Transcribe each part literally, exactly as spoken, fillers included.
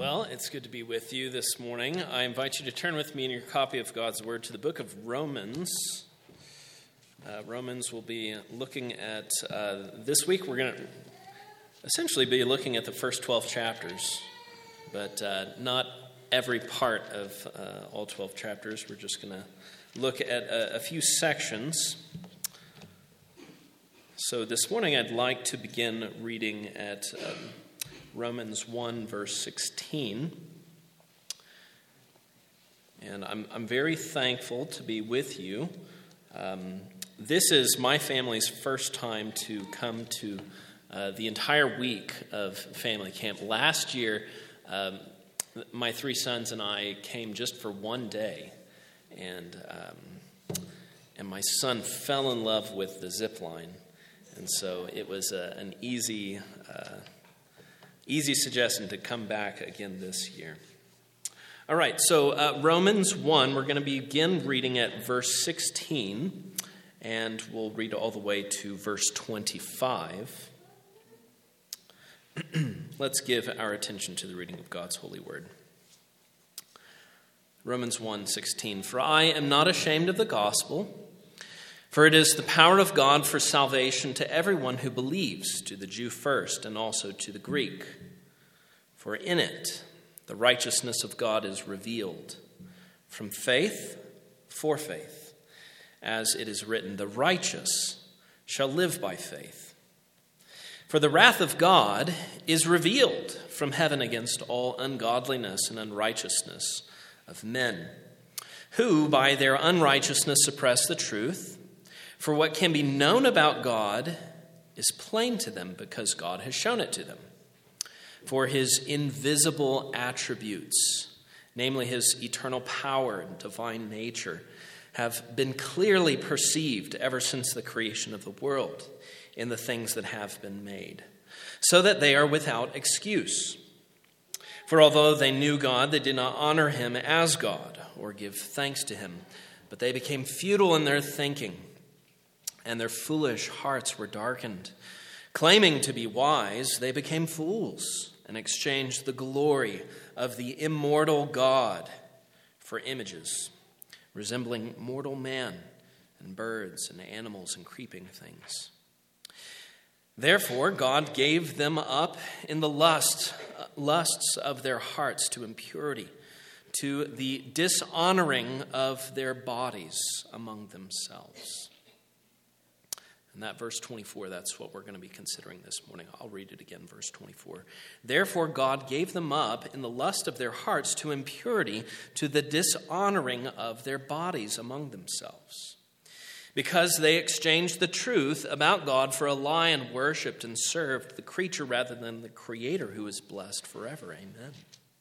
Well, it's good to be with you this morning. I invite you to turn with me in your copy of God's Word to the book of Romans. Uh, Romans will be looking at, uh, this week we're going to essentially be looking at the first twelve chapters, but uh, not every part of uh, all twelve chapters. We're just going to look at a, a few sections. So this morning I'd like to begin reading at um, Romans one, verse sixteen. And I'm, I'm very thankful to be with you. Um, this is my family's first time to come to uh, the entire week of family camp. Last year, um, my three sons and I came just for one day. And, um, and my son fell in love with the zip line. And so it was a, an easy... Uh, Easy suggestion to come back again this year. All right, so uh, Romans one, we're going to begin reading at verse sixteen, and we'll read all the way to verse twenty-five. Let's give our attention to the reading of God's holy word. Romans one sixteen, "For I am not ashamed of the gospel, for it is the power of God for salvation to everyone who believes, to the Jew first and also to the Greek. For in it the righteousness of God is revealed, from faith for faith, as it is written, the righteous shall live by faith. For the wrath of God is revealed from heaven against all ungodliness and unrighteousness of men, who by their unrighteousness suppress the truth. For what can be known about God is plain to them because God has shown it to them. For his invisible attributes, namely his eternal power and divine nature, have been clearly perceived ever since the creation of the world in the things that have been made, so that they are without excuse. For although they knew God, they did not honor him as God or give thanks to him, but they became futile in their thinking, and their foolish hearts were darkened. Claiming to be wise, they became fools and exchanged the glory of the immortal God for images, resembling mortal man and birds and animals and creeping things. Therefore, God gave them up in the lust, lusts of their hearts to impurity, to the dishonoring of their bodies among themselves." And that verse twenty-four, that's what we're going to be considering this morning. I'll read it again, verse twenty-four. "Therefore God gave them up in the lust of their hearts to impurity, to the dishonoring of their bodies among themselves. Because they exchanged the truth about God for a lie and worshipped and served the creature rather than the Creator, who is blessed forever. Amen.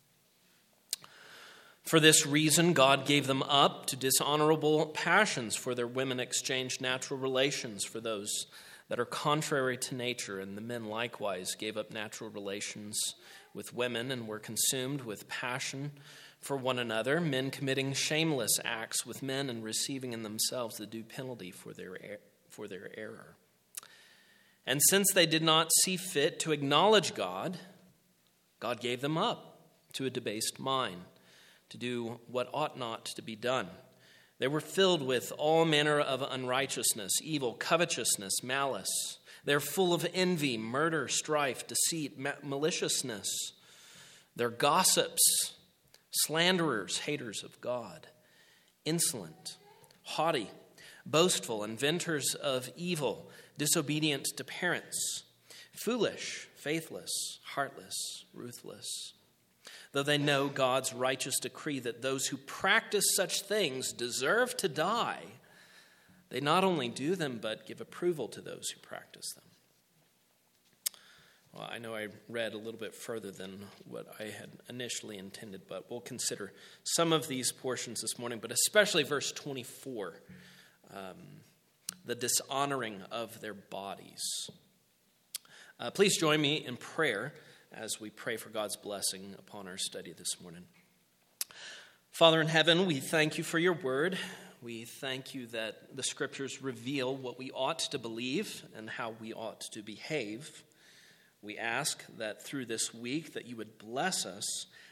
For this reason, God gave them up to dishonorable passions, for their women exchanged natural relations for those that are contrary to nature, and the men likewise gave up natural relations with women and were consumed with passion for one another, men committing shameless acts with men and receiving in themselves the due penalty for their for their error. And since they did not see fit to acknowledge God, God gave them up to a debased mind, to do what ought not to be done. They were filled with all manner of unrighteousness, evil, covetousness, malice. They're full of envy, murder, strife, deceit, ma- maliciousness. They're gossips, slanderers, haters of God, insolent, haughty, boastful, inventors of evil, disobedient to parents, foolish, faithless, heartless, ruthless. Though they know God's righteous decree that those who practice such things deserve to die, they not only do them, but give approval to those who practice them." Well, I know I read a little bit further than what I had initially intended, but we'll consider some of these portions this morning, but especially verse twenty-four, um, the dishonoring of their bodies. Uh, please join me in prayer as we pray for God's blessing upon our study this morning. Father in heaven, we thank you for your word. We thank you that the scriptures reveal what we ought to believe and how we ought to behave. We ask that through this week that you would bless us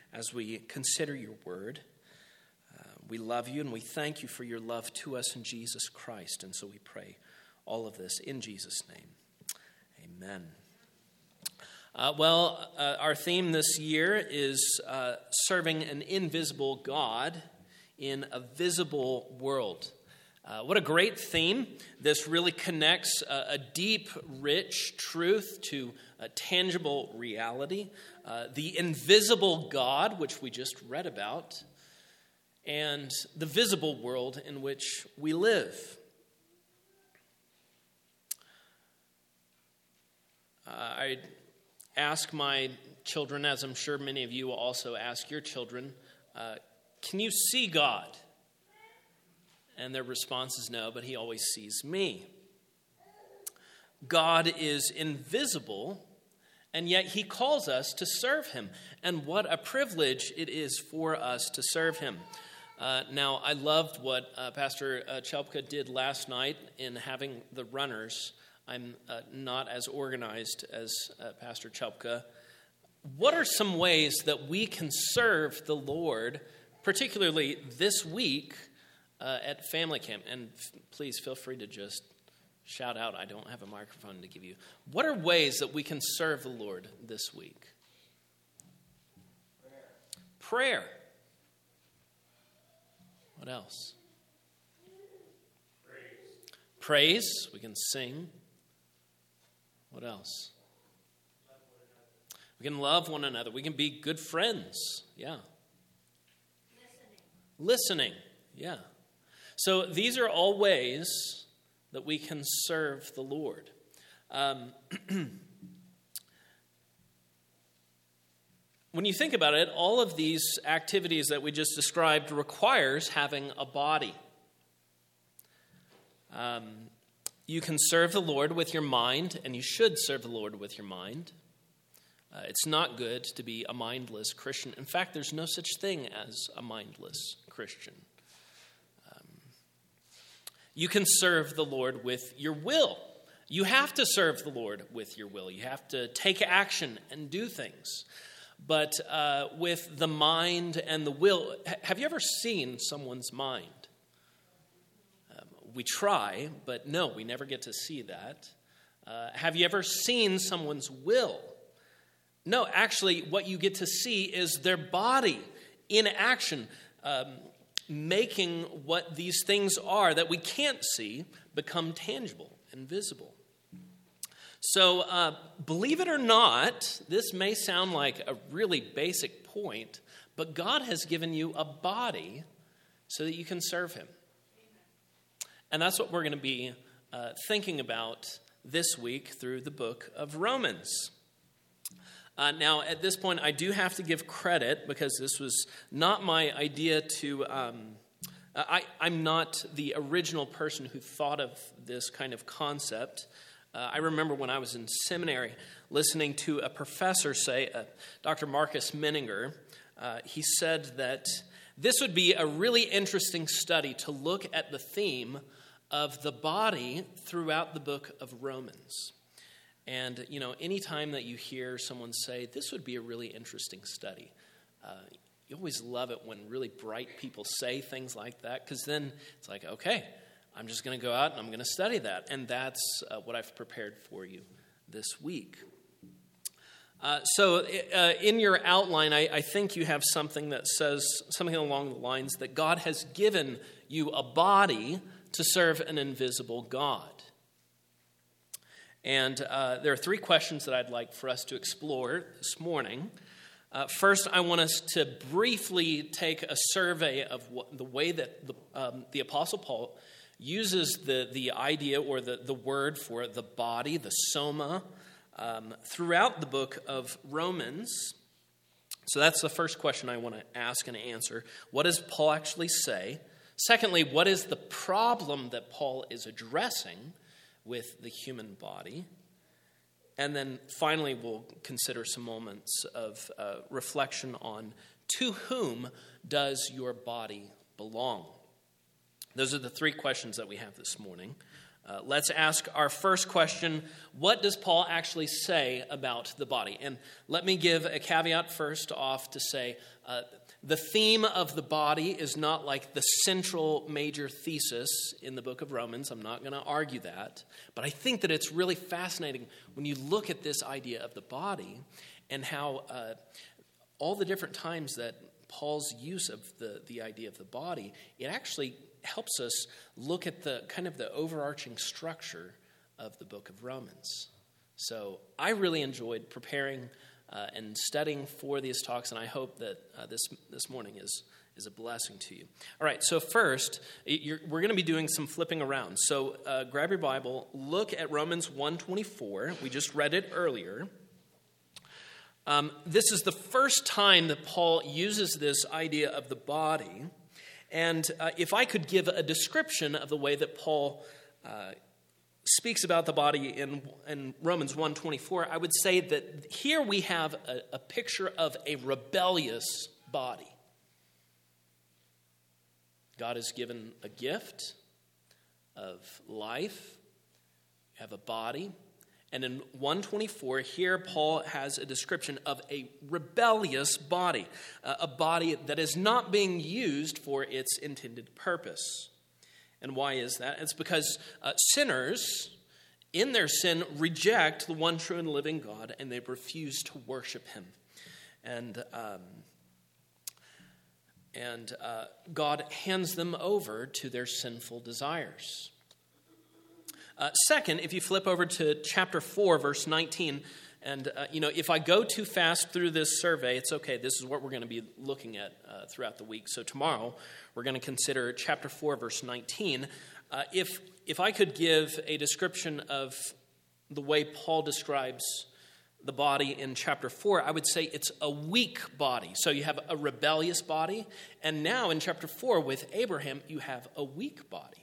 as we consider your word. Uh, we love you and we thank you for your love to us in Jesus Christ. And so we pray all of this in Jesus' name. Amen. Uh, well, uh, our theme this year is uh, serving an invisible God in a visible world. Uh, what a great theme. This really connects a, a deep, rich truth to a tangible reality. Uh, the invisible God, which we just read about, and the visible world in which we live. Uh, I ask my children, as I'm sure many of you will also ask your children, uh, can you see God? And their response is no, but he always sees me. God is invisible, and yet he calls us to serve him. And what a privilege it is for us to serve him. Uh, now, I loved what uh, Pastor uh, Chelpka did last night in having the runners. I'm uh, not as organized as uh, Pastor Chelpka. What are some ways that we can serve the Lord, particularly this week, Uh, at family camp? And f- please feel free to just shout out. I don't have a microphone to give you. What are ways that we can serve the Lord this week? Prayer. Prayer. What else? Praise. Praise. We can sing. What else? We can love one another. We can be good friends. Yeah. Listening. Listening. Yeah. So these are all ways that we can serve the Lord. Um, when you think about it, all of these activities that we just described requires having a body. Um, you can serve the Lord with your mind, and you should serve the Lord with your mind. Uh, it's not good to be a mindless Christian. In fact, there's no such thing as a mindless Christian. You can serve the Lord with your will. You have to serve the Lord with your will. You have to take action and do things. But uh, with the mind and the will, have you ever seen someone's mind? Um, we try, but no, we never get to see that. Uh, have you ever seen someone's will? No, actually, what you get to see is their body in action, um, making what these things are that we can't see become tangible and visible. So, uh, believe it or not, this may sound like a really basic point, but God has given you a body so that you can serve him. And that's what we're going to be uh, thinking about this week through the book of Romans. Uh, now, at this point, I do have to give credit because this was not my idea to... Um, I, I'm not the original person who thought of this kind of concept. Uh, I remember when I was in seminary listening to a professor say, uh, Doctor Marcus Menninger, uh, he said that this would be a really interesting study to look at the theme of the body throughout the book of Romans. And, you know, anytime that you hear someone say, this would be a really interesting study, uh, you always love it when really bright people say things like that, because then it's like, okay, I'm just going to go out and I'm going to study that. And that's uh, what I've prepared for you this week. Uh, so uh, in your outline, I, I think you have something that says something along the lines that God has given you a body to serve an invisible God. And uh, there are three questions that I'd like for us to explore this morning. Uh, first, I want us to briefly take a survey of what, the way that the, um, the Apostle Paul uses the, the idea or the, the word for the body, the soma, um, throughout the book of Romans. So that's the first question I want to ask and answer. What does Paul actually say? Secondly, what is the problem that Paul is addressing with the human body? And then finally, we'll consider some moments of uh, reflection on to whom does your body belong? Those are the three questions that we have this morning. Uh, let's ask our first question: what does Paul actually say about the body? And let me give a caveat first off to say uh, the theme of the body is not like the central major thesis in the book of Romans. I'm not going to argue that. But I think that it's really fascinating when you look at this idea of the body and how uh, all the different times that Paul's use of the, the idea of the body, it actually helps us look at the kind of the overarching structure of the book of Romans. So I really enjoyed preparing uh, and studying for these talks, and I hope that uh, this this morning is is a blessing to you. All right, so first, you're, we're going to be doing some flipping around. So uh, grab your Bible, look at Romans one twenty-four. We just read it earlier. Um, this is the first time that Paul uses this idea of the body. And uh, if I could give a description of the way that Paul uh, speaks about the body in, in Romans one twenty-four, I would say that here we have a, a picture of a rebellious body. God has given a gift of life. You have a body. And in one twenty-four, here Paul has a description of a rebellious body, uh, a body that is not being used for its intended purpose. And why is that? It's because uh, sinners, in their sin, reject the one true and living God, and they refuse to worship him. And um, and uh, God hands them over to their sinful desires. Uh, second, if you flip over to chapter four, verse nineteen, and, uh, you know, if I go too fast through this survey, it's okay. This is what we're going to be looking at uh, throughout the week. So tomorrow, we're going to consider chapter four, verse nineteen. Uh, if, if I could give a description of the way Paul describes the body in chapter four, I would say it's a weak body. So you have a rebellious body, and now in chapter four with Abraham, you have a weak body.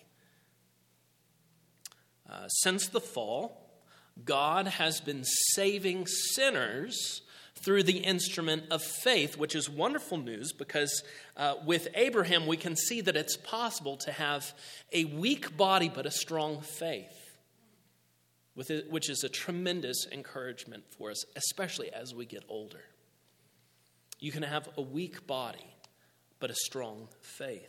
Uh, since the fall, God has been saving sinners through the instrument of faith, which is wonderful news because uh, with Abraham, we can see that it's possible to have a weak body but a strong faith, with it, which is a tremendous encouragement for us, especially as we get older. You can have a weak body but a strong faith.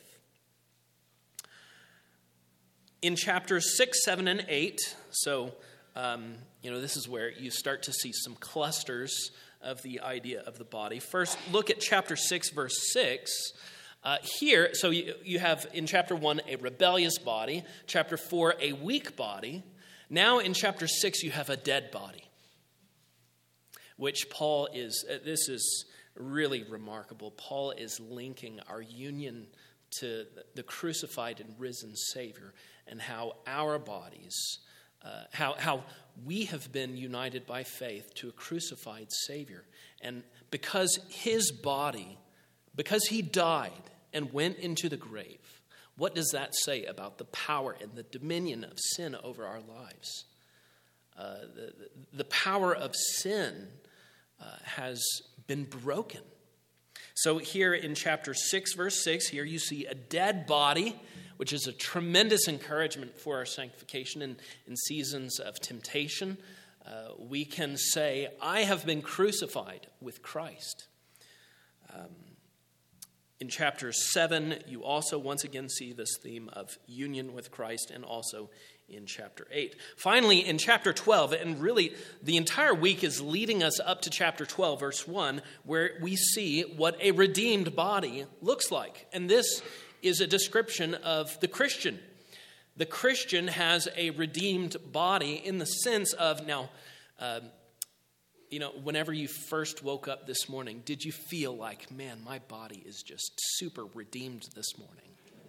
In chapters six, seven, and eight, so, um, you know, this is where you start to see some clusters of the idea of the body. First, look at chapter six, verse six. Uh, here, so you, you have in chapter one a rebellious body, chapter four a weak body. Now in chapter six you have a dead body, which Paul is, uh, this is really remarkable. Paul is linking our union to the crucified and risen Savior, and how our bodies, uh, how, how we have been united by faith to a crucified Savior. And because his body, because he died and went into the grave, what does that say about the power and the dominion of sin over our lives? Uh, the, the power of sin uh, has been broken. So here in chapter six, verse six, here you see a dead body, which is a tremendous encouragement for our sanctification in, in seasons of temptation. Uh, we can say, I have been crucified with Christ. Um, in chapter seven, you also once again see this theme of union with Christ, and also in chapter eight. Finally, in chapter twelve, and really the entire week is leading us up to chapter twelve, verse one, where we see what a redeemed body looks like. And this is a description of the Christian. The Christian has a redeemed body in the sense of, now, um, you know, whenever you first woke up this morning, did you feel like, man, my body is just super redeemed this morning?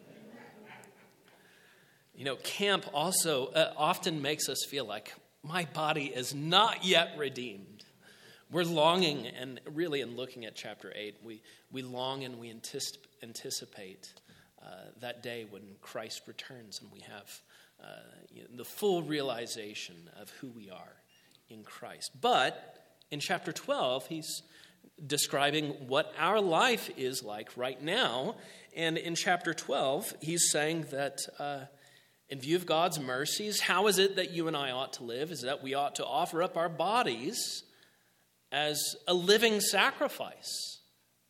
You know, camp also uh, often makes us feel like my body is not yet redeemed. We're longing, and really in looking at chapter eight, we, we long and we anticip- anticipate uh, that day when Christ returns and we have uh, you know, the full realization of who we are in Christ. But in chapter twelve, he's describing what our life is like right now. And in chapter twelve, he's saying that uh, In view of God's mercies, how is it that you and I ought to live? Is that we ought to offer up our bodies as a living sacrifice.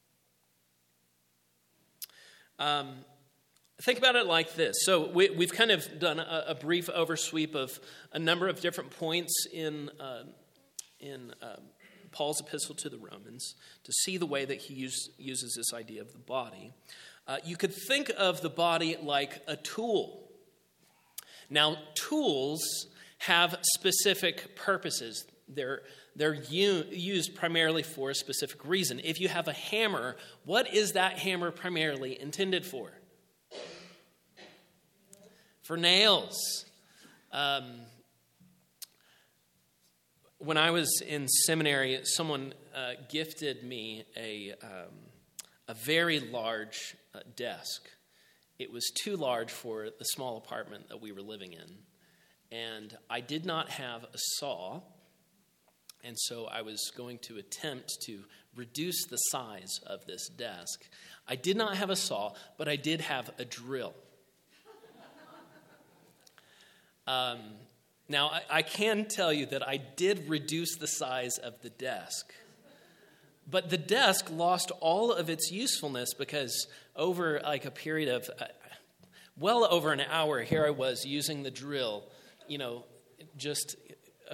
Um, think about it like this. So we, we've kind of done a, a brief oversweep of a number of different points in uh, in uh, Paul's epistle to the Romans to see the way that he use, uses this idea of the body. Uh, you could think of the body like a tool. Now, tools have specific purposes. They're, they're u- used primarily for a specific reason. If you have a hammer, what is that hammer primarily intended for? For nails. Um, when I was in seminary, someone uh, gifted me a, um, a very large uh, desk. It was too large for the small apartment that we were living in. And I did not have a saw. And so I was going to attempt to reduce the size of this desk. I did not have a saw, but I did have a drill. Um, now, I, I can tell you that I did reduce the size of the desk. But the desk lost all of its usefulness because over like a period of uh, well over an hour, here I was using the drill, you know, just... A,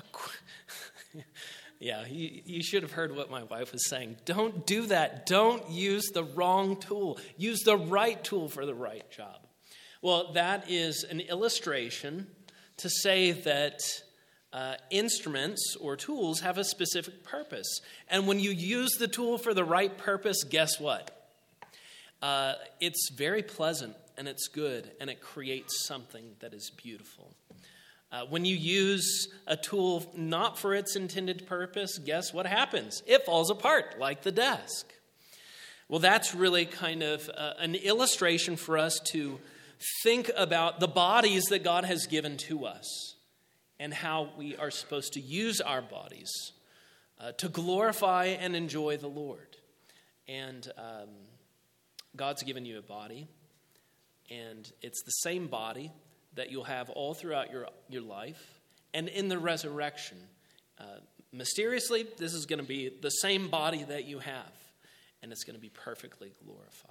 yeah, you, you should have heard what my wife was saying. Don't do that. Don't use the wrong tool. Use the right tool for the right job. Well, that is an illustration to say that uh, instruments or tools have a specific purpose. And when you use the tool for the right purpose, guess what? Uh, it's very pleasant and it's good and it creates something that is beautiful. Uh, when you use a tool not for its intended purpose, guess what happens? It falls apart like the desk. Well, that's really kind of uh, an illustration for us to think about the bodies that God has given to us and how we are supposed to use our bodies uh, to glorify and enjoy the Lord. And um, God's given you a body, and it's the same body that you'll have all throughout your, your life. And in the resurrection, uh, mysteriously, this is going to be the same body that you have, and it's going to be perfectly glorified.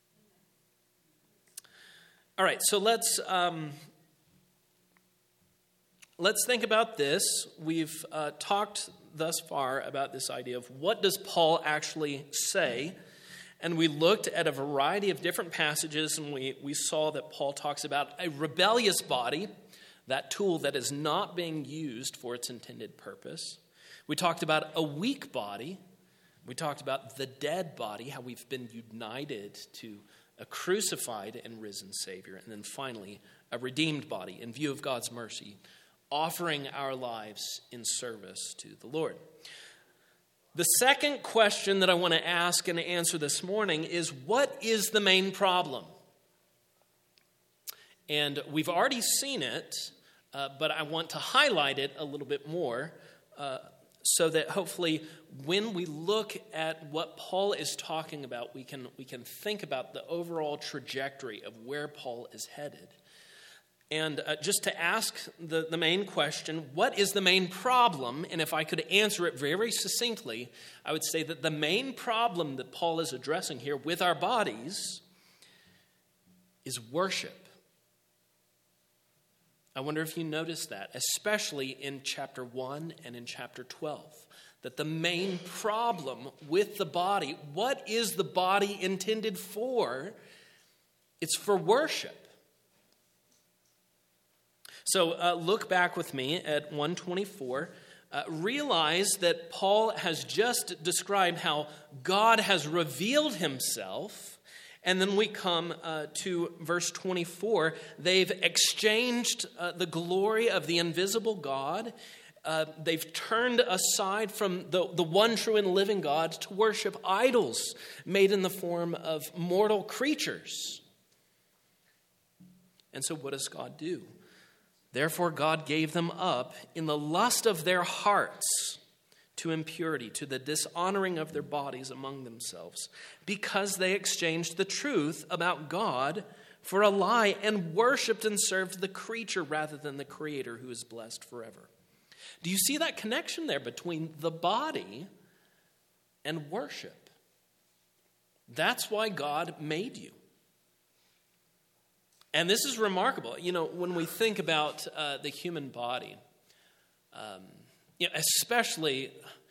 All right, so let's um, let's think about this. We've uh, talked thus far about this idea of what does Paul actually say. And we looked at a variety of different passages, and we, we saw that Paul talks about a rebellious body, that tool that is not being used for its intended purpose. We talked about a weak body. We talked about the dead body, how we've been united to a crucified and risen Savior. And then finally, a redeemed body in view of God's mercy, offering our lives in service to the Lord. The second question that I want to ask and answer this morning is, what is the main problem? And we've already seen it, uh, but I want to highlight it a little bit more uh, so that hopefully when we look at what Paul is talking about, we can, we can think about the overall trajectory of where Paul is headed. And uh, just to ask the, the main question, what is the main problem? And if I could answer it very succinctly, I would say that the main problem that Paul is addressing here with our bodies is worship. I wonder if you noticed that, especially in chapter one and in chapter twelve, that the main problem with the body, what is the body intended for? It's for worship. So uh, look back with me at one twenty-four. Uh, realize that Paul has just described how God has revealed himself. And then we come uh, to verse twenty-four. They've exchanged uh, the glory of the invisible God. Uh, they've turned aside from the, the one true and living God to worship idols made in the form of mortal creatures. And so what does God do? Therefore, God gave them up in the lust of their hearts to impurity, to the dishonoring of their bodies among themselves, because they exchanged the truth about God for a lie and worshipped and served the creature rather than the Creator who is blessed forever. Do you see that connection there between the body and worship? That's why God made you. And this is remarkable. You know, when we think about uh, the human body, um, you know, especially,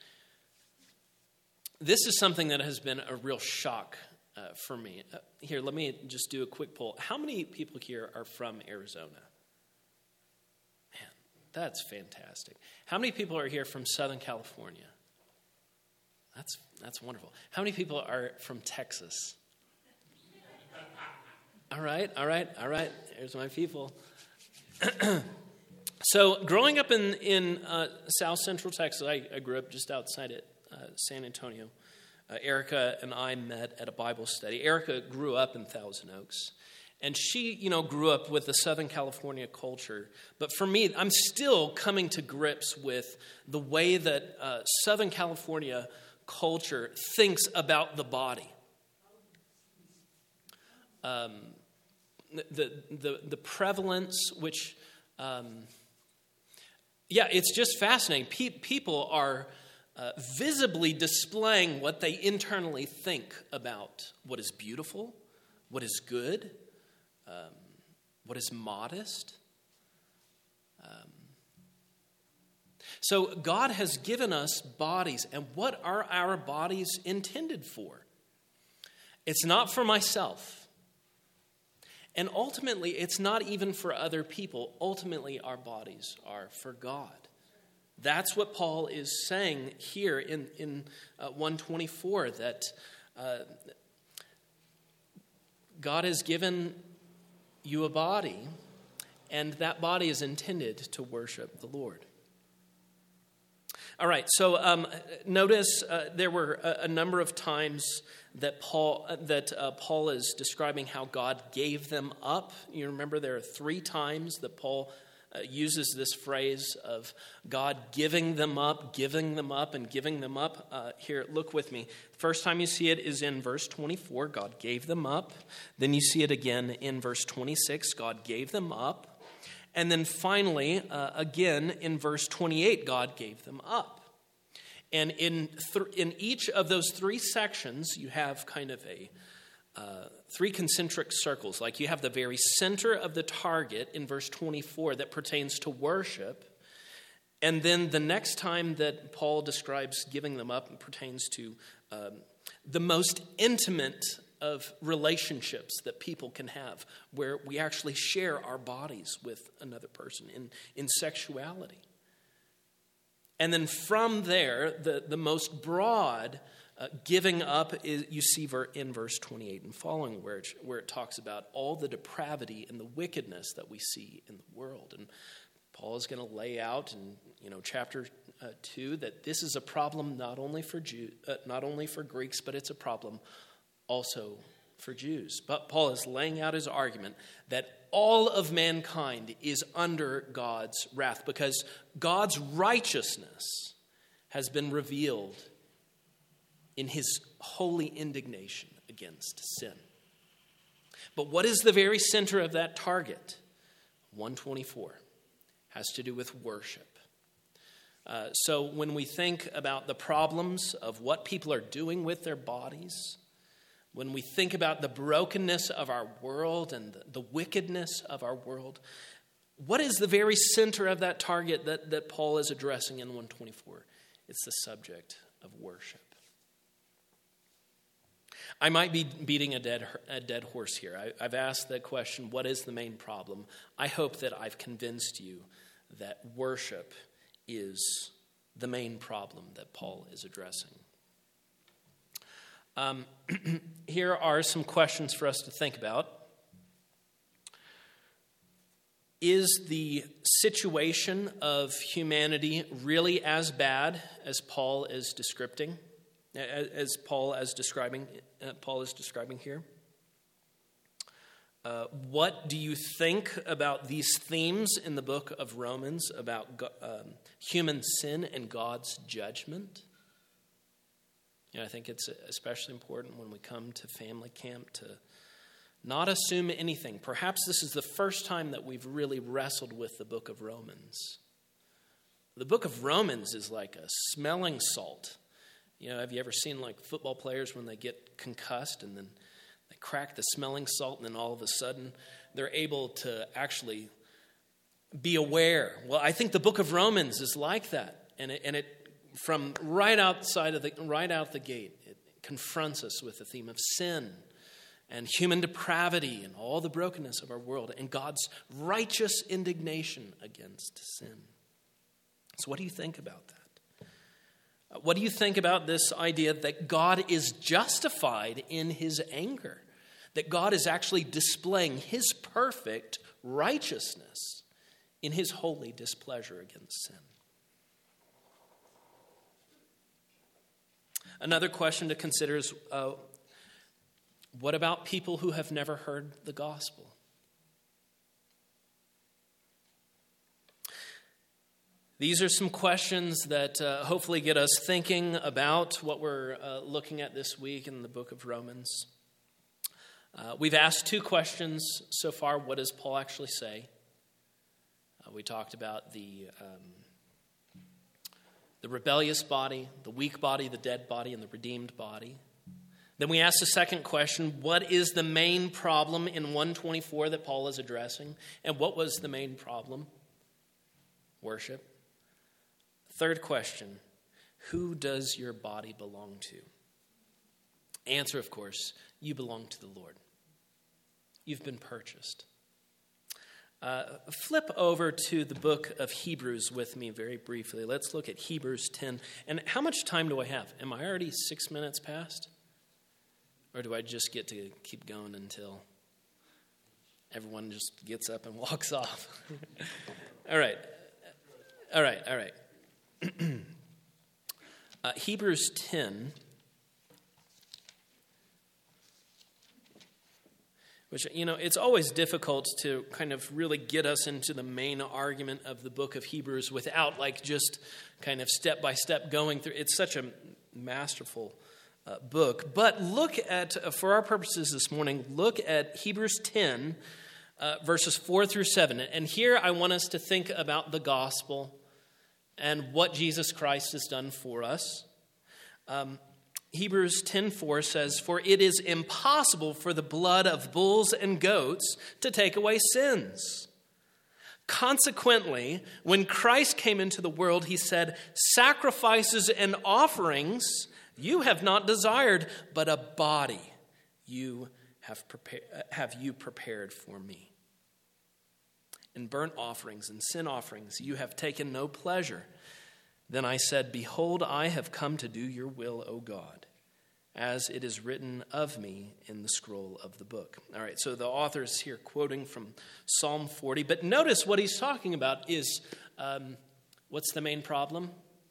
this is something that has been a real shock uh, for me. Uh, here, let me just do a quick poll. How many people here are from Arizona? Man, that's fantastic. How many people are here from Southern California? That's that's wonderful. How many people are from Texas? All right, all right, all right. There's my people. So growing up in, in uh, South Central Texas, I, I grew up just outside it, uh, San Antonio. Uh, Erica and I met at a Bible study. Erica grew up in Thousand Oaks. And she, you know, grew up with the Southern California culture. But for me, I'm still coming to grips with the way that uh, Southern California culture thinks about the body. Um, the, the, the prevalence, which, um, yeah, it's just fascinating. Pe- people are uh, visibly displaying what they internally think about what is beautiful, what is good, um, what is modest. Um, so God has given us bodies, and what are our bodies intended for? It's not for myself. And ultimately, it's not even for other people. Ultimately, our bodies are for God. That's what Paul is saying here in, in uh, one twenty-four, that uh, God has given you a body, and that body is intended to worship the Lord. All right, so um, notice uh, there were a, a number of times that Paul uh, that uh, Paul is describing how God gave them up. You remember there are three times that Paul uh, uses this phrase of God giving them up, giving them up, and giving them up. Uh, here, look with me. The first time you see it is in verse twenty-four. God gave them up. Then you see it again in verse twenty-six. God gave them up. And then finally, uh, again, in verse twenty-eight, God gave them up. And in th- in each of those three sections, you have kind of a uh, three concentric circles. Like you have the very center of the target in verse twenty-four that pertains to worship. And then the next time that Paul describes giving them up, it pertains to um, the most intimate of relationships that people can have, where we actually share our bodies with another person in, in sexuality. And then from there, the, the most broad uh, giving up is you see in verse twenty-eight and following, where it, where it talks about all the depravity and the wickedness that we see in the world. And Paul is going to lay out in you know chapter uh, two that this is a problem not only for Jew, uh, not only for Greeks, but it's a problem also for Jews. But Paul is laying out his argument that all of mankind is under God's wrath because God's righteousness has been revealed in his holy indignation against sin. But what is the very center of that target? one twenty-four has to do with worship. Uh, so when we think about the problems of what people are doing with their bodies, when we think about the brokenness of our world and the, the wickedness of our world, what is the very center of that target that, that Paul is addressing in one twenty-four? It's the subject of worship. I might be beating a dead, a dead horse here. I, I've asked the question, what is the main problem? I hope that I've convinced you that worship is the main problem that Paul is addressing. Um, here are some questions for us to think about. Is the situation of humanity really as bad as Paul is describing? As Paul is describing, uh, Paul is describing here. Uh, what do you think about these themes in the book of Romans about um, human sin and God's judgment? You know, I think it's especially important when we come to family camp to not assume anything. Perhaps this is the first time that we've really wrestled with the book of Romans. The book of Romans is like a smelling salt. You know, have you ever seen like football players when they get concussed and then they crack the smelling salt and then all of a sudden they're able to actually be aware? Well, I think the book of Romans is like that. And it, and it from right outside of the, right out the gate, it confronts us with the theme of sin and human depravity and all the brokenness of our world and God's righteous indignation against sin. So what do you think about that? What do you think about this idea that God is justified in his anger? That God is actually displaying his perfect righteousness in his holy displeasure against sin? Another question to consider is, uh, what about people who have never heard the gospel? These are some questions that uh, hopefully get us thinking about what we're uh, looking at this week in the book of Romans. Uh, we've asked two questions so far. What does Paul actually say? Uh, we talked about the um, the rebellious body, the weak body, the dead body, and the redeemed body. Then we asked the second question, what is the main problem in one twenty-four that Paul is addressing? And what was the main problem? Worship. Third question, who does your body belong to? Answer, of course, you belong to the Lord. You've been purchased. Uh, flip over to the book of Hebrews with me very briefly. Let's look at Hebrews ten. And how much time do I have? Am I already six minutes past? Or do I just get to keep going until everyone just gets up and walks off? All right. All right, all right. uh, Hebrews ten, which, you know, it's always difficult to kind of really get us into the main argument of the book of Hebrews without like just kind of step by step going through. It's such a masterful uh, book. But look at, uh, for our purposes this morning, look at Hebrews ten, uh, verses four through seven. And here I want us to think about the gospel and what Jesus Christ has done for us. Um, Hebrews ten four says, "For it is impossible for the blood of bulls and goats to take away sins. Consequently, when Christ came into the world, he said, 'Sacrifices and offerings you have not desired, but a body you have prepared, have you prepared for me. In burnt offerings and sin offerings you have taken no pleasure. Then I said, Behold, I have come to do your will, O God, as it is written of me in the scroll of the book.'" All right, so the author is here quoting from Psalm forty. But notice what he's talking about is, um, what's the main problem?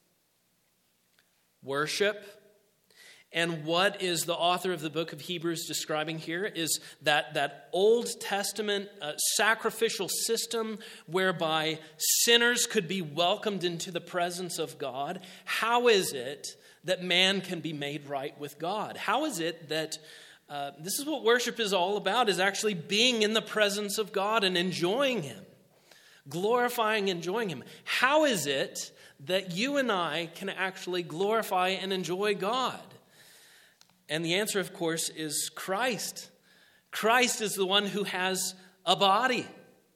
Worship. And what is the author of the book of Hebrews describing here is that, that Old Testament uh, sacrificial system whereby sinners could be welcomed into the presence of God. How is it that man can be made right with God? How is it that uh, this is what worship is all about, is actually being in the presence of God and enjoying him, glorifying and enjoying him. How is it that you and I can actually glorify and enjoy God? And the answer, of course, is Christ. Christ is the one who has a body.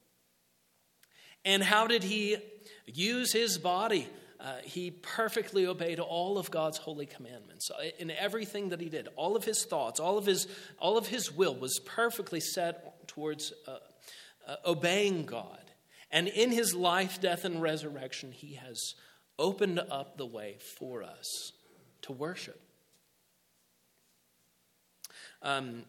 And how did he use his body? Uh, he perfectly obeyed all of God's holy commandments. In everything that he did, all of his thoughts, all of his, all of his will was perfectly set towards uh, uh, obeying God. And in his life, death, and resurrection, he has opened up the way for us to worship. Um,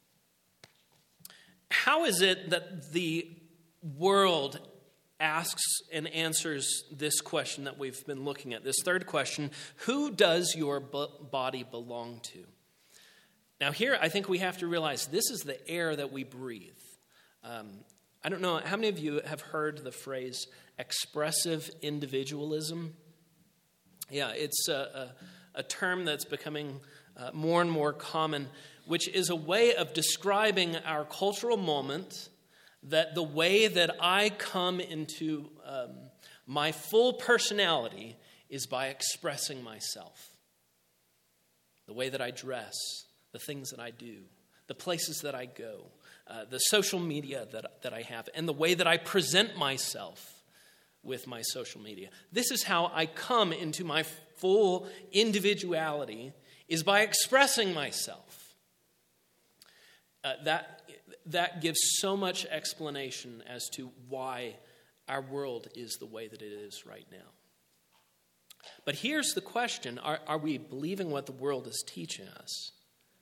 how is it that the world asks and answers this question that we've been looking at? This third question, who does your body belong to? Now here, I think we have to realize this is the air that we breathe. Um, I don't know, how many of you have heard the phrase expressive individualism? Yeah, it's a, a, a term that's becoming uh, more and more common, which is a way of describing our cultural moment, that the way that I come into um, my full personality is by expressing myself. The way that I dress, the things that I do, the places that I go, uh, the social media that, that I have, and the way that I present myself with my social media. This is how I come into my full individuality, is by expressing myself. Uh, that that gives so much explanation as to why our world is the way that it is right now. But here's the question. Are, are we believing what the world is teaching us?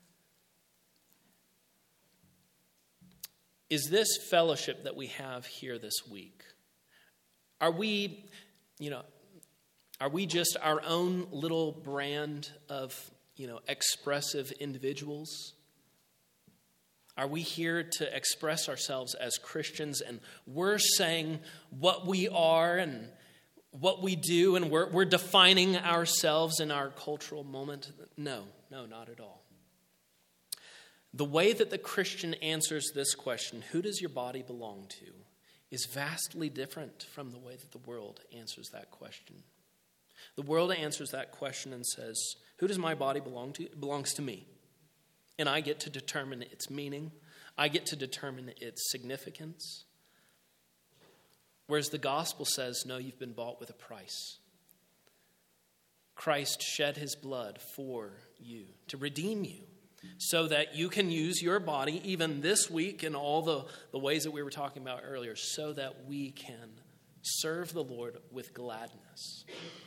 Is this fellowship that we have here this week, are we, you know, are we just our own little brand of, you know, expressive individuals? Are we here to express ourselves as Christians, and we're saying what we are and what we do, and we're, we're defining ourselves in our cultural moment? No, no, not at all. The way that the Christian answers this question, who does your body belong to, is vastly different from the way that the world answers that question. The world answers that question and says, who does my body belong to? It belongs to me. And I get to determine its meaning. I get to determine its significance. Whereas the gospel says, no, you've been bought with a price. Christ shed his blood for you to redeem you, so that you can use your body even this week in all the, the ways that we were talking about earlier, so that we can serve the Lord with gladness.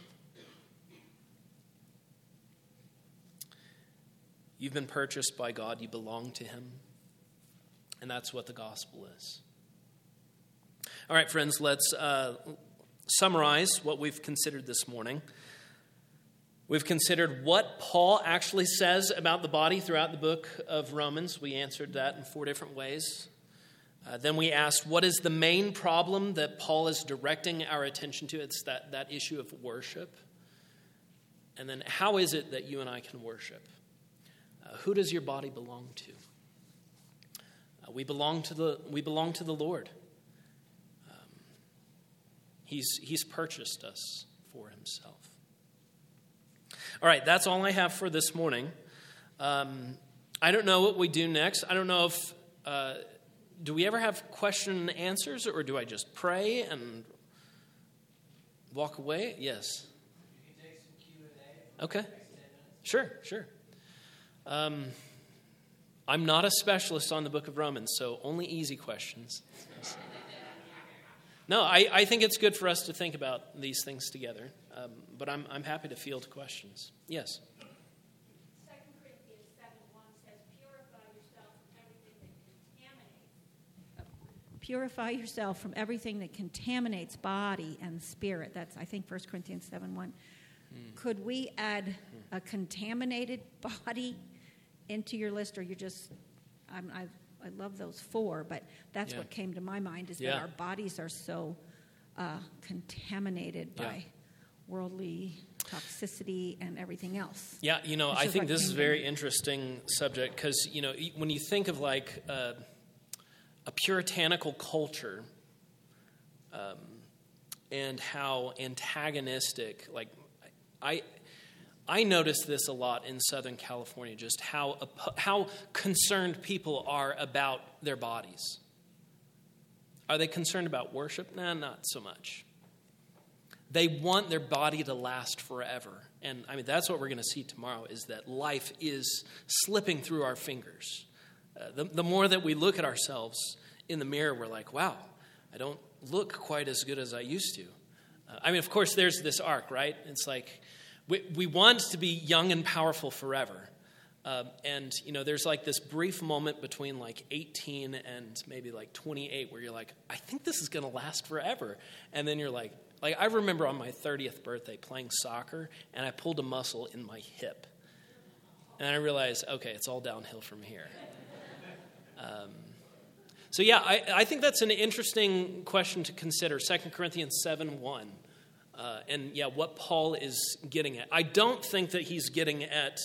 You've been purchased by God. You belong to him. And that's what the gospel is. All right, friends, let's uh, summarize what we've considered this morning. We've considered what Paul actually says about the body throughout the book of Romans. We answered that in four different ways. Uh, then we asked, what is the main problem that Paul is directing our attention to? It's that, that issue of worship. And then how is it that you and I can worship? Uh, who does your body belong to? Uh, we belong to the we belong to the Lord. Um, he's he's purchased us for himself. All right, that's all I have for this morning. Um, I don't know what we do next. I don't know if uh, do we ever have question and answers, or do I just pray and walk away? Yes. You can take some Q and A. Okay. Sure, sure. Um, I'm not a specialist on the book of Romans, so only easy questions. No, I, I think it's good for us to think about these things together, um, but I'm I'm happy to field questions. Yes? Second Corinthians seven one says, purify yourself from everything that contaminates. Purify yourself from everything that contaminates body and spirit. That's, I think, First Corinthians seven one. Mm. Could we add mm. a contaminated body into your list, or you just, I'm, I I love those four, but that's yeah. what came to my mind, is yeah. that our bodies are so uh, contaminated by yeah. worldly toxicity and everything else. Yeah, you know, it's I think like this is a very interesting subject, because, you know, when you think of like uh, a puritanical culture um, and how antagonistic, like I... I notice this a lot in Southern California, just how how concerned people are about their bodies. Are they concerned about worship? Nah, not so much. They want their body to last forever. And I mean, that's what we're going to see tomorrow, is that life is slipping through our fingers. Uh, the, the more that we look at ourselves in the mirror, we're like, wow, I don't look quite as good as I used to. Uh, I mean, of course, there's this arc, right? It's like, We, we want to be young and powerful forever. Uh, and, you know, there's like this brief moment between like eighteen and maybe like twenty-eight where you're like, I think this is going to last forever. And then you're like, like I remember on my thirtieth birthday playing soccer, and I pulled a muscle in my hip. And I realized, okay, it's all downhill from here. Um, so, yeah, I, I think that's an interesting question to consider. Second Corinthians seven one. Uh, and, yeah, what Paul is getting at. I don't think that he's getting at,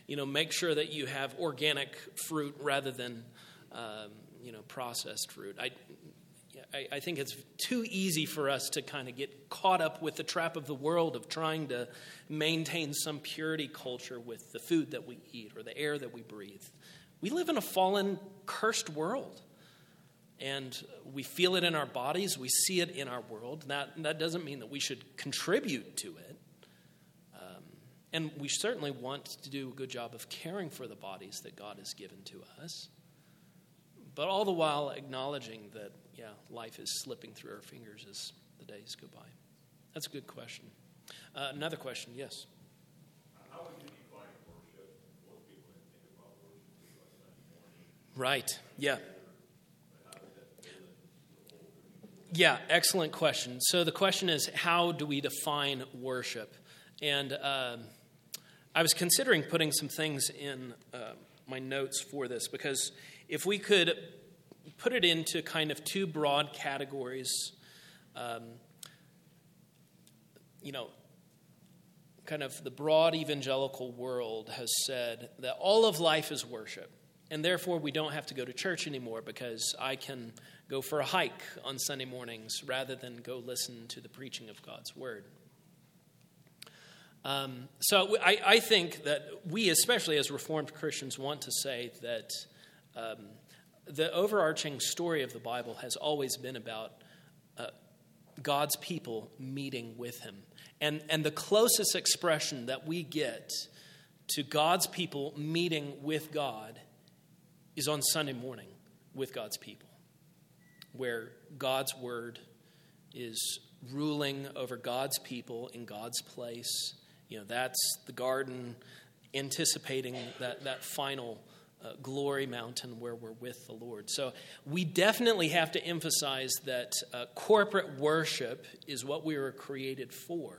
you know, make sure that you have organic fruit rather than, um, you know, processed fruit. I, I, I think it's too easy for us to kind of get caught up with the trap of the world of trying to maintain some purity culture with the food that we eat or the air that we breathe. We live in a fallen, cursed world. And we feel it in our bodies. We see it in our world. That, that doesn't mean that we should contribute to it. Um, and we certainly want to do a good job of caring for the bodies that God has given to us. But all the while acknowledging that, yeah, life is slipping through our fingers as the days go by. That's a good question. Uh, another question, yes? How would you define worship? Most people think about worship like Sunday morning. Right, yeah. Yeah, excellent question. So the question is, how do we define worship? And uh, I was considering putting some things in uh, my notes for this, because if we could put it into kind of two broad categories, um, you know, kind of the broad evangelical world has said that all of life is worship. And therefore, we don't have to go to church anymore because I can go for a hike on Sunday mornings rather than go listen to the preaching of God's word. Um, so I, I think that we, especially as Reformed Christians, want to say that um, the overarching story of the Bible has always been about uh, God's people meeting with him. And, and the closest expression that we get to God's people meeting with God is on Sunday morning with God's people, where God's word is ruling over God's people in God's place. You know, that's the garden, anticipating that, that final uh, glory mountain where we're with the Lord. So we definitely have to emphasize that uh, corporate worship is what we were created for.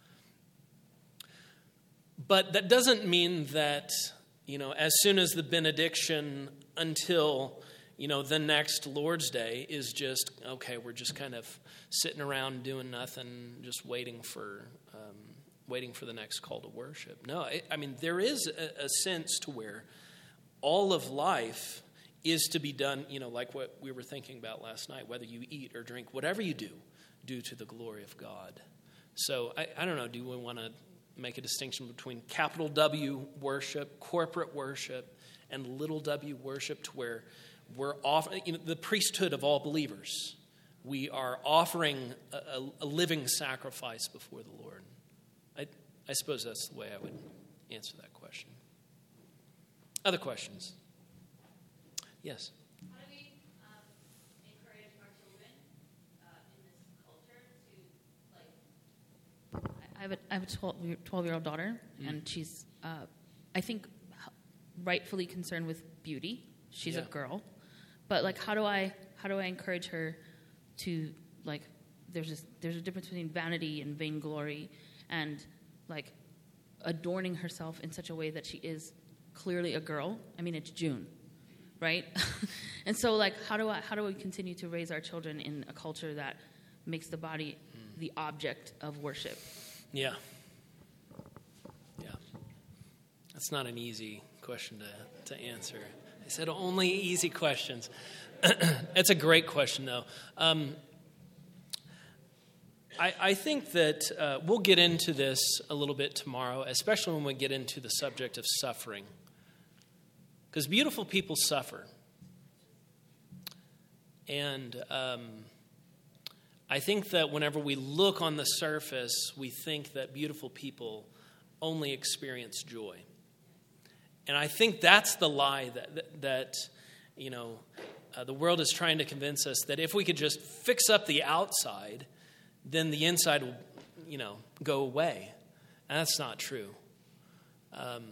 But that doesn't mean that, you know, as soon as the benediction until, you know, the next Lord's Day is just, okay, we're just kind of sitting around doing nothing, just waiting for um, waiting for the next call to worship. No, I, I mean, there is a, a sense to where all of life is to be done, you know, like what we were thinking about last night, whether you eat or drink, whatever you do, do to the glory of God. So I, I don't know, do we want to make a distinction between capital W worship, corporate worship, and little w worship, to where we're offering, you know, the priesthood of all believers. We are offering a, a, a living sacrifice before the Lord. I, I suppose that's the way I would answer that question. Other questions? Yes? How do we um, encourage our children uh, in this culture to, like... I have a, I have a twelve-year-old daughter, mm. and she's, uh, I think, rightfully concerned with beauty. She's yeah. a girl. But, like, how do I how do I encourage her to, like, there's a, there's a difference between vanity and vainglory and, like, adorning herself in such a way that she is clearly a girl. I mean, it's June, right? And so, like, how do I how do we continue to raise our children in a culture that makes the body mm. the object of worship? Yeah. Yeah. That's not an easy question to, to answer. I said only easy questions. It's a great question, though. Um, I, I think that uh, we'll get into this a little bit tomorrow, especially when we get into the subject of suffering. Because beautiful people suffer. And um, I think that whenever we look on the surface, we think that beautiful people only experience joy. And I think that's the lie that, that, that you know, uh, the world is trying to convince us that if we could just fix up the outside, then the inside will, you know, go away. And that's not true. Um,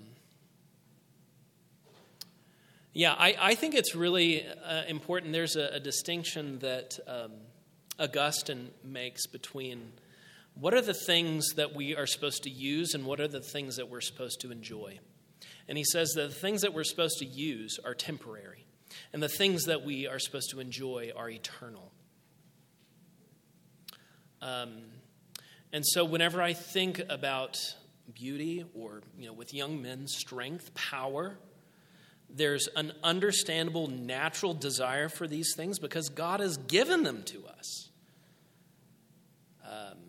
yeah, I, I think it's really uh, important. There's a, a distinction that um, Augustine makes between what are the things that we are supposed to use and what are the things that we're supposed to enjoy. And he says that the things that we're supposed to use are temporary, and the things that we are supposed to enjoy are eternal. Um, and so whenever I think about beauty or, you know, with young men, strength, power. There's an understandable natural desire for these things because God has given them to us. Um,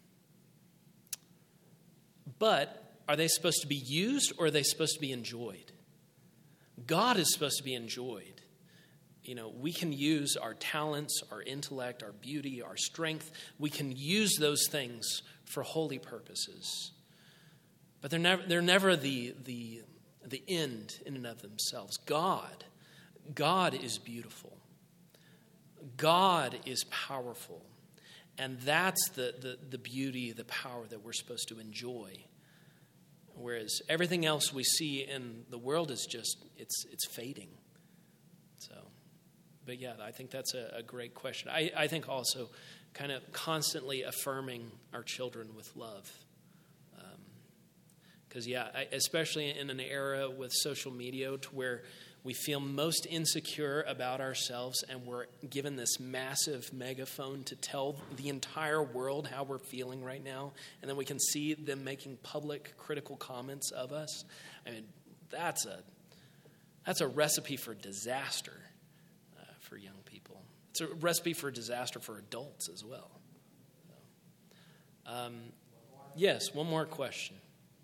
but are they supposed to be used or are they supposed to be enjoyed? God is supposed to be enjoyed. You know, we can use our talents, our intellect, our beauty, our strength. We can use those things for holy purposes. But they're never, they're never the, the, the end in and of themselves. God, God is beautiful. God is powerful. And that's the, the, the beauty, the power that we're supposed to enjoy. Whereas everything else we see in the world is just, it's it's fading. So, but yeah, I think that's a, a great question. I, I think also kind of constantly affirming our children with love. Because, um, yeah, I, especially in an era with social media to where we feel most insecure about ourselves and we're given this massive megaphone to tell the entire world how we're feeling right now. And then we can see them making public critical comments of us. I mean, that's a that's a recipe for disaster uh, for young people. It's a recipe for disaster for adults as well. So, um, yes, one more question.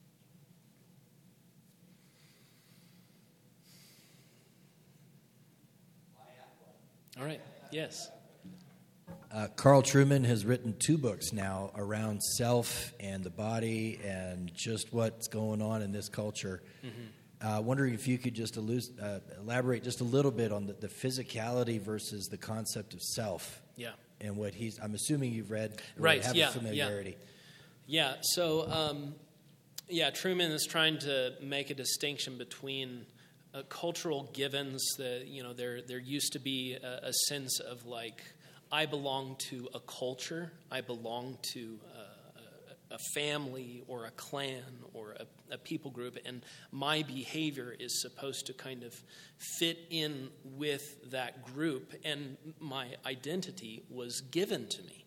All right. Yes. Uh, Carl Trueman has written two books now around self and the body and just what's going on in this culture. Mm-hmm. Uh, wondering if you could just allude, uh, elaborate just a little bit on the, the physicality versus the concept of self. Yeah. And what he's. I'm assuming you've read. Or right. Have yeah. a familiarity. Yeah. Yeah. So, um, yeah, Trueman is trying to make a distinction between Uh, cultural givens. That, you know, there there used to be a, a sense of like, I belong to a culture, I belong to a, a family or a clan or a, a people group, and my behavior is supposed to kind of fit in with that group, and my identity was given to me.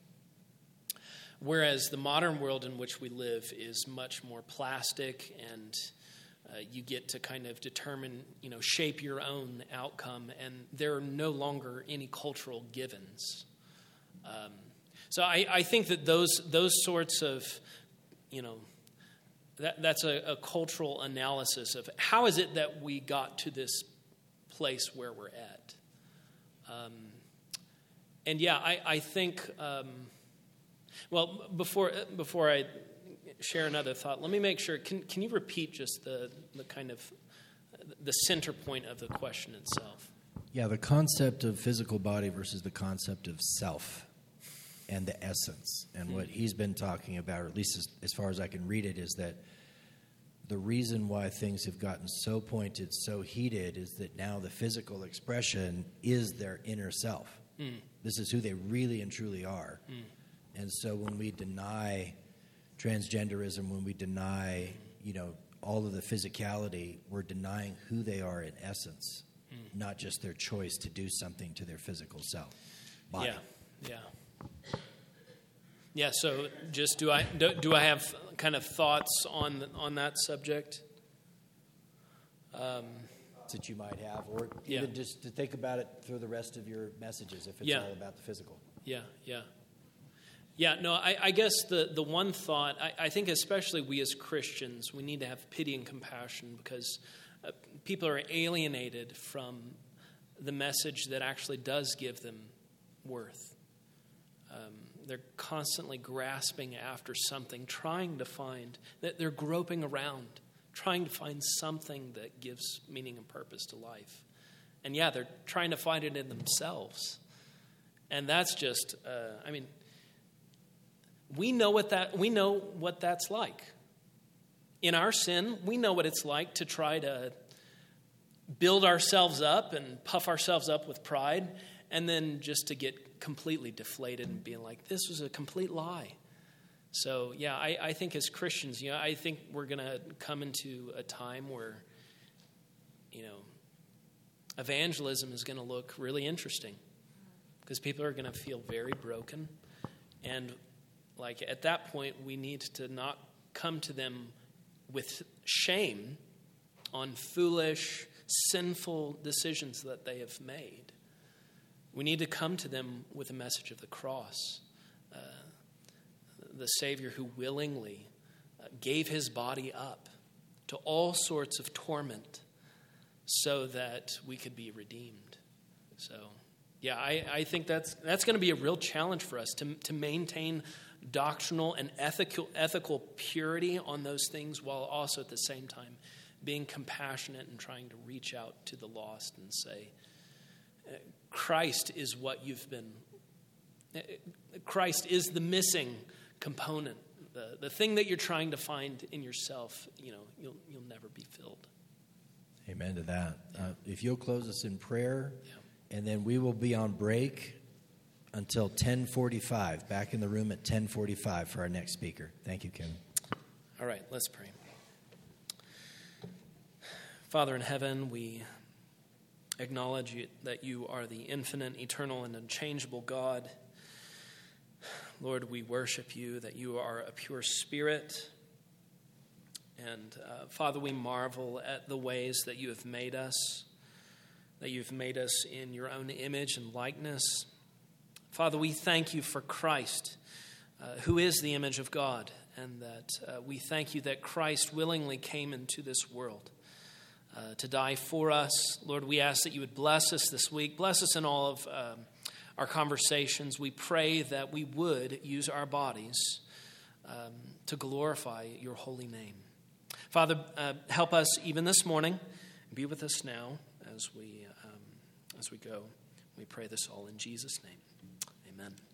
Whereas the modern world in which we live is much more plastic, and Uh, you get to kind of determine, you know, shape your own outcome, and there are no longer any cultural givens. Um, so I, I think that those those sorts of, you know, that that's a, a cultural analysis of how is it that we got to this place where we're at. Um, and yeah, I, I think, um, well, before before I share another thought, let me make sure, can can you repeat just the, the kind of the center point of the question itself? Yeah, the concept of physical body versus the concept of self and the essence. And mm-hmm. what he's been talking about, or at least as, as far as I can read it, is that the reason why things have gotten so pointed, so heated, is that now the physical expression is their inner self. Mm. This is who they really and truly are. Mm. And so when we deny transgenderism, when we deny, you know, all of the physicality, we're denying who they are in essence, mm. not just their choice to do something to their physical self. Body. Yeah, yeah. Yeah, so just do I do, do I have kind of thoughts on on that subject? Um, that you might have, or yeah. even just to think about it for the rest of your messages, if it's yeah. all about the physical. Yeah, yeah. Yeah, no, I, I guess the, the one thought, I, I think especially we as Christians, we need to have pity and compassion because uh, people are alienated from the message that actually does give them worth. Um, they're constantly grasping after something, trying to find, that they're groping around, trying to find something that gives meaning and purpose to life. And yeah, they're trying to find it in themselves. And that's just, uh, I mean, We know what that we know what that's like. In our sin, we know what it's like to try to build ourselves up and puff ourselves up with pride, and then just to get completely deflated and being like, this was a complete lie. So yeah, I, I think as Christians, you know, I think we're gonna come into a time where, you know, evangelism is gonna look really interesting. Because people are gonna feel very broken, and like at that point, we need to not come to them with shame on foolish, sinful decisions that they have made. We need to come to them with a message of the cross, uh, the Savior who willingly uh, gave his body up to all sorts of torment so that we could be redeemed. So, yeah, I, I think that's that's going to be a real challenge for us to, to maintain doctrinal and ethical ethical purity on those things, while also at the same time being compassionate and trying to reach out to the lost and say, Christ is what you've been, Christ is the missing component. The, the thing that you're trying to find in yourself, you know, you'll you'll never be filled. Amen to that. Uh, if you'll close us in prayer, Yeah. and then we will be on break until ten forty-five, back in the room at ten forty-five for our next speaker. Thank you, Kevin. All right, let's pray. Father in heaven, we acknowledge you, that you are the infinite, eternal, and unchangeable God. Lord, we worship you, that you are a pure spirit. And uh, Father, we marvel at the ways that you have made us, that you've made us in your own image and likeness. Father, we thank you for Christ, uh, who is the image of God, and that uh, we thank you that Christ willingly came into this world uh, to die for us. Lord, we ask that you would bless us this week. Bless us in all of um, our conversations. We pray that we would use our bodies um, to glorify your holy name. Father, uh, help us even this morning. Be with us now as we um, as we go. We pray this all in Jesus' name. Amen.